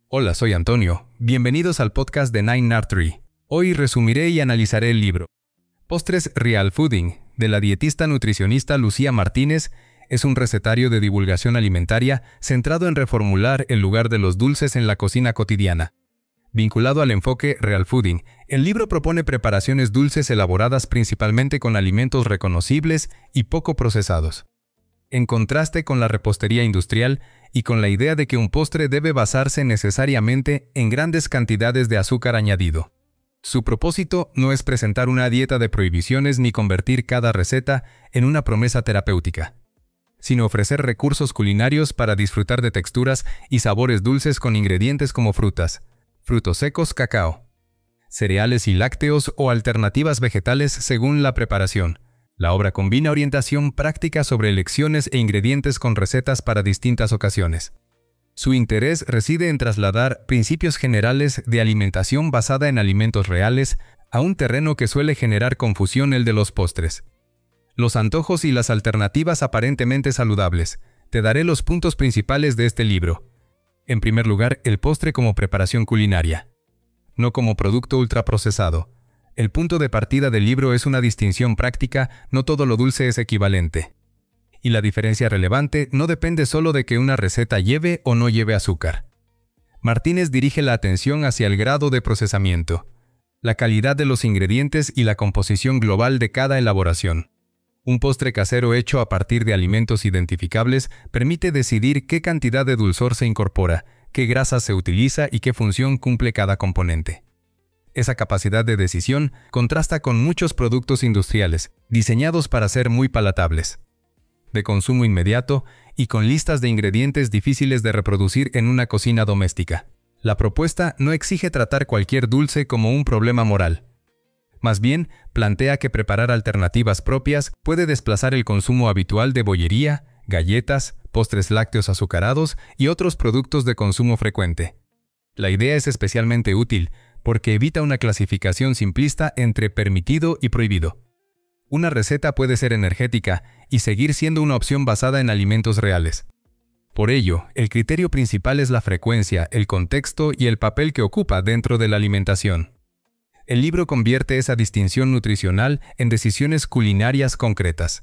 Hola, soy Antonio. Bienvenidos al podcast de Nine Artery. Hoy resumiré y analizaré el libro Postres Real Fooding, de la dietista nutricionista Lucía Martínez. Es un recetario de divulgación alimentaria centrado en reformular el lugar de los dulces en la cocina cotidiana. Vinculado al enfoque Real Fooding, el libro propone preparaciones dulces elaboradas principalmente con alimentos reconocibles y poco procesados, en contraste con la repostería industrial y con la idea de que un postre debe basarse necesariamente en grandes cantidades de azúcar añadido. Su propósito no es presentar una dieta de prohibiciones ni convertir cada receta en una promesa terapéutica, sino ofrecer recursos culinarios para disfrutar de texturas y sabores dulces con ingredientes como frutas, frutos secos, cacao, cereales y lácteos o alternativas vegetales según la preparación. La obra combina orientación práctica sobre elecciones e ingredientes con recetas para distintas ocasiones. Su interés reside en trasladar principios generales de alimentación basada en alimentos reales a un terreno que suele generar confusión, el de los postres, los antojos y las alternativas aparentemente saludables. Te daré los puntos principales de este libro. En primer lugar, el postre como preparación culinaria, no como producto ultraprocesado. El punto de partida del libro es una distinción práctica: no todo lo dulce es equivalente. Y la diferencia relevante no depende solo de que una receta lleve o no lleve azúcar. Martínez dirige la atención hacia el grado de procesamiento, la calidad de los ingredientes y la composición global de cada elaboración. Un postre casero hecho a partir de alimentos identificables permite decidir qué cantidad de dulzor se incorpora, qué grasa se utiliza y qué función cumple cada componente. Esa capacidad de decisión contrasta con muchos productos industriales, diseñados para ser muy palatables, de consumo inmediato y con listas de ingredientes difíciles de reproducir en una cocina doméstica. La propuesta no exige tratar cualquier dulce como un problema moral. Más bien, plantea que preparar alternativas propias puede desplazar el consumo habitual de bollería, galletas, postres lácteos azucarados y otros productos de consumo frecuente. La idea es especialmente útil porque evita una clasificación simplista entre permitido y prohibido. Una receta puede ser energética y seguir siendo una opción basada en alimentos reales. Por ello, el criterio principal es la frecuencia, el contexto y el papel que ocupa dentro de la alimentación. El libro convierte esa distinción nutricional en decisiones culinarias concretas.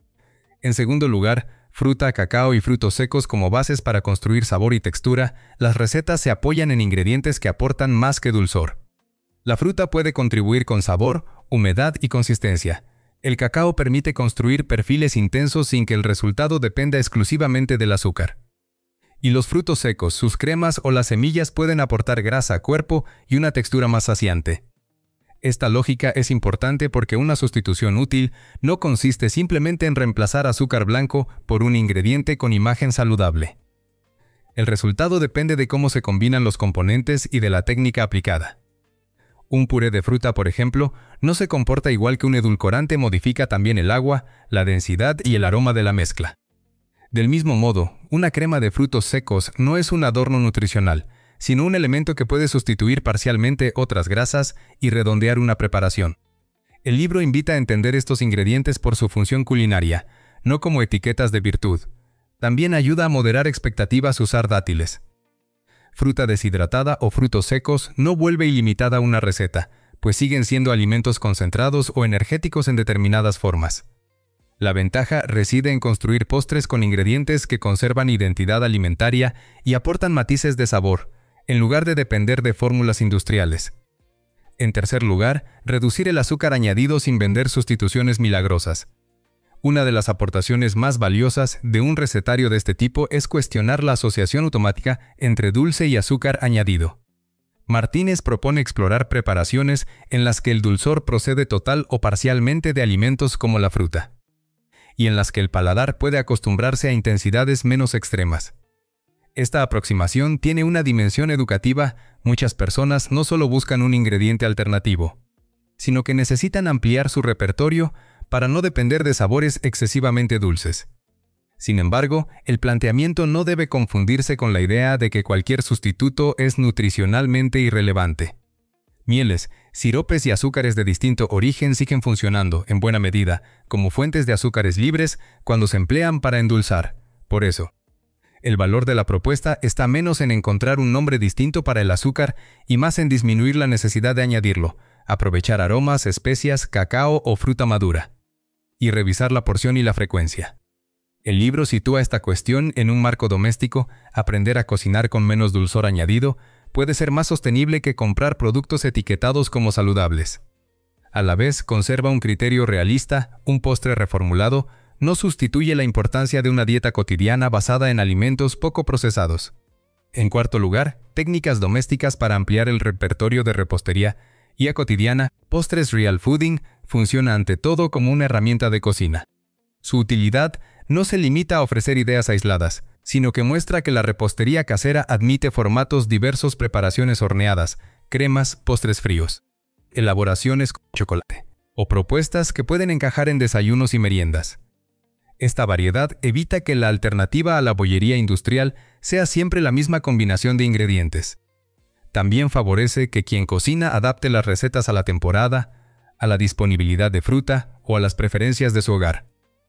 En segundo lugar, fruta, cacao y frutos secos como bases para construir sabor y textura. Las recetas se apoyan en ingredientes que aportan más que dulzor. La fruta puede contribuir con sabor, humedad y consistencia. El cacao permite construir perfiles intensos sin que el resultado dependa exclusivamente del azúcar. Y los frutos secos, sus cremas o las semillas pueden aportar grasa, cuerpo y una textura más saciante. Esta lógica es importante porque una sustitución útil no consiste simplemente en reemplazar azúcar blanco por un ingrediente con imagen saludable. El resultado depende de cómo se combinan los componentes y de la técnica aplicada. Un puré de fruta, por ejemplo, no se comporta igual que un edulcorante. Modifica también el agua, la densidad y el aroma de la mezcla. Del mismo modo, una crema de frutos secos no es un adorno nutricional, sino un elemento que puede sustituir parcialmente otras grasas y redondear una preparación. El libro invita a entender estos ingredientes por su función culinaria, no como etiquetas de virtud. También ayuda a moderar expectativas usar dátiles, fruta deshidratada o frutos secos. No vuelve ilimitada una receta, pues siguen siendo alimentos concentrados o energéticos en determinadas formas. La ventaja reside en construir postres con ingredientes que conservan identidad alimentaria y aportan matices de sabor, en lugar de depender de fórmulas industriales. En tercer lugar, reducir el azúcar añadido sin vender sustituciones milagrosas. Una de las aportaciones más valiosas de un recetario de este tipo es cuestionar la asociación automática entre dulce y azúcar añadido. Martínez propone explorar preparaciones en las que el dulzor procede total o parcialmente de alimentos como la fruta, y en las que el paladar puede acostumbrarse a intensidades menos extremas. Esta aproximación tiene una dimensión educativa. Muchas personas no solo buscan un ingrediente alternativo, sino que necesitan ampliar su repertorio para no depender de sabores excesivamente dulces. Sin embargo, el planteamiento no debe confundirse con la idea de que cualquier sustituto es nutricionalmente irrelevante. Mieles, siropes y azúcares de distinto origen siguen funcionando, en buena medida, como fuentes de azúcares libres cuando se emplean para endulzar. Por eso, El valor de la propuesta está menos en encontrar un nombre distinto para el azúcar y más en disminuir la necesidad de añadirlo, aprovechar aromas, especias, cacao o fruta madura, y revisar la porción y la frecuencia. El libro sitúa esta cuestión en un marco doméstico. Aprender a cocinar con menos dulzor añadido puede ser más sostenible que comprar productos etiquetados como saludables. A la vez, conserva un criterio realista. Un postre reformulado no sustituye la importancia de una dieta cotidiana basada en alimentos poco procesados. En cuarto lugar, técnicas domésticas para ampliar el repertorio de repostería y cotidiana. Postres Real Fooding funciona ante todo como una herramienta de cocina. Su utilidad no se limita a ofrecer ideas aisladas, sino que muestra que la repostería casera admite formatos diversos: preparaciones horneadas, cremas, postres fríos, elaboraciones con chocolate, o propuestas que pueden encajar en desayunos y meriendas. Esta variedad evita que la alternativa a la bollería industrial sea siempre la misma combinación de ingredientes. También favorece que quien cocina adapte las recetas a la temporada, a la disponibilidad de fruta o a las preferencias de su hogar.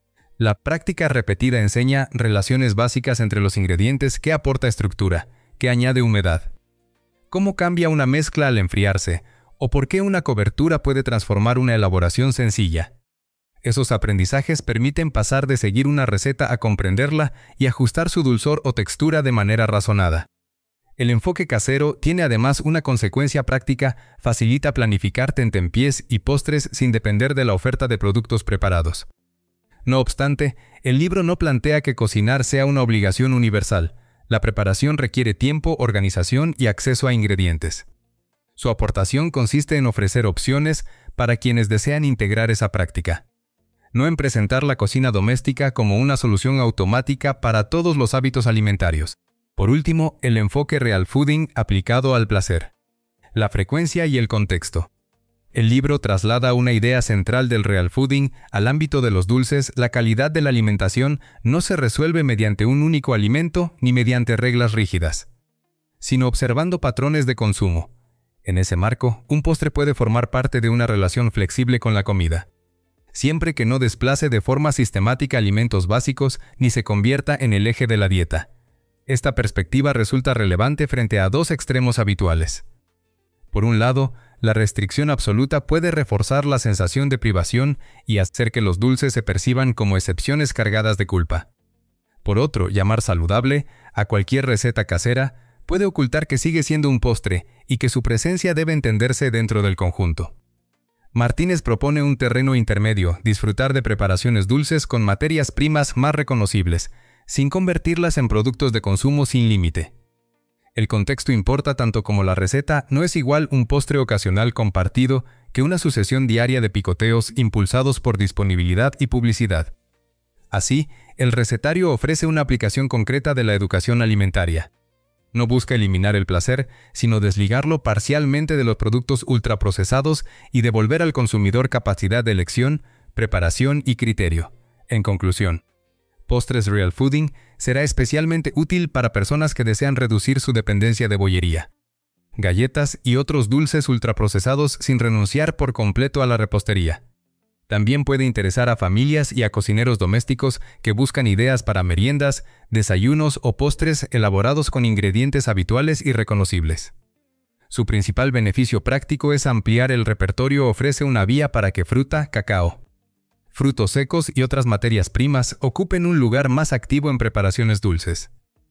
La práctica repetida enseña relaciones básicas entre los ingredientes: qué aporta estructura, qué añade humedad, cómo cambia una mezcla al enfriarse, o por qué una cobertura puede transformar una elaboración sencilla. Esos aprendizajes permiten pasar de seguir una receta a comprenderla y ajustar su dulzor o textura de manera razonada. El enfoque casero tiene además una consecuencia práctica: facilita planificar tentempiés y postres sin depender de la oferta de productos preparados. No obstante, el libro no plantea que cocinar sea una obligación universal. La preparación requiere tiempo, organización y acceso a ingredientes. Su aportación consiste en ofrecer opciones para quienes desean integrar esa práctica, no en presentar la cocina doméstica como una solución automática para todos los hábitos alimentarios. Por último, el enfoque Real Fooding aplicado al placer, la frecuencia y el contexto. El libro traslada una idea central del Real Fooding al ámbito de los dulces. La calidad de la alimentación no se resuelve mediante un único alimento ni mediante reglas rígidas, sino observando patrones de consumo. En ese marco, un postre puede formar parte de una relación flexible con la comida, siempre que no desplace de forma sistemática alimentos básicos ni se convierta en el eje de la dieta. Esta perspectiva resulta relevante frente a dos extremos habituales. Por un lado, la restricción absoluta puede reforzar la sensación de privación y hacer que los dulces se perciban como excepciones cargadas de culpa. Por otro, llamar saludable a cualquier receta casera puede ocultar que sigue siendo un postre y que su presencia debe entenderse dentro del conjunto. Martínez propone un terreno intermedio: disfrutar de preparaciones dulces con materias primas más reconocibles, sin convertirlas en productos de consumo sin límite. El contexto importa tanto como la receta. No es igual un postre ocasional compartido que una sucesión diaria de picoteos impulsados por disponibilidad y publicidad. Así, el recetario ofrece una aplicación concreta de la educación alimentaria. No busca eliminar el placer, sino desligarlo parcialmente de los productos ultraprocesados y devolver al consumidor capacidad de elección, preparación y criterio. En conclusión, Postres Real Fooding será especialmente útil para personas que desean reducir su dependencia de bollería, galletas y otros dulces ultraprocesados sin renunciar por completo a la repostería. También puede interesar a familias y a cocineros domésticos que buscan ideas para meriendas, desayunos o postres elaborados con ingredientes habituales y reconocibles. Su principal beneficio práctico es ampliar el repertorio. Ofrece una vía para que fruta, cacao, frutos secos y otras materias primas ocupen un lugar más activo en preparaciones dulces.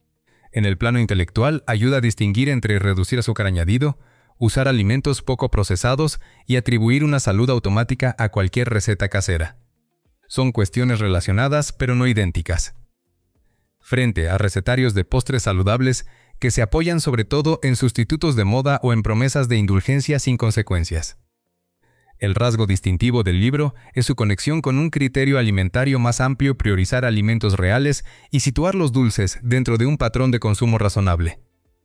En el plano intelectual, ayuda a distinguir entre reducir azúcar añadido, usar alimentos poco procesados y atribuir una salud automática a cualquier receta casera. Son cuestiones relacionadas pero no idénticas. Frente a recetarios de postres saludables que se apoyan sobre todo en sustitutos de moda o en promesas de indulgencia sin consecuencias. El rasgo distintivo del libro es su conexión con un criterio alimentario más amplio: priorizar alimentos reales y situar los dulces dentro de un patrón de consumo razonable.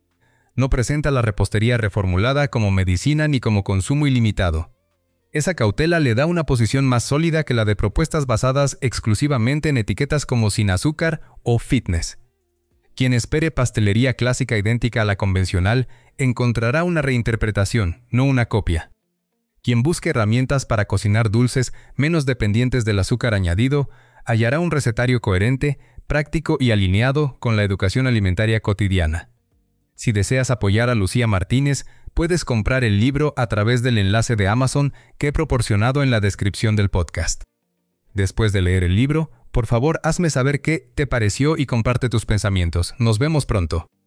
No presenta la repostería reformulada como medicina ni como consumo ilimitado. Esa cautela le da una posición más sólida que la de propuestas basadas exclusivamente en etiquetas como sin azúcar o fitness. Quien espere pastelería clásica idéntica a la convencional encontrará una reinterpretación, no una copia. Quien busque herramientas para cocinar dulces menos dependientes del azúcar añadido hallará un recetario coherente, práctico y alineado con la educación alimentaria cotidiana. Si deseas apoyar a Lucía Martínez, puedes comprar el libro a través del enlace de Amazon que he proporcionado en la descripción del podcast. Después de leer el libro, por favor hazme saber qué te pareció y comparte tus pensamientos. Nos vemos pronto.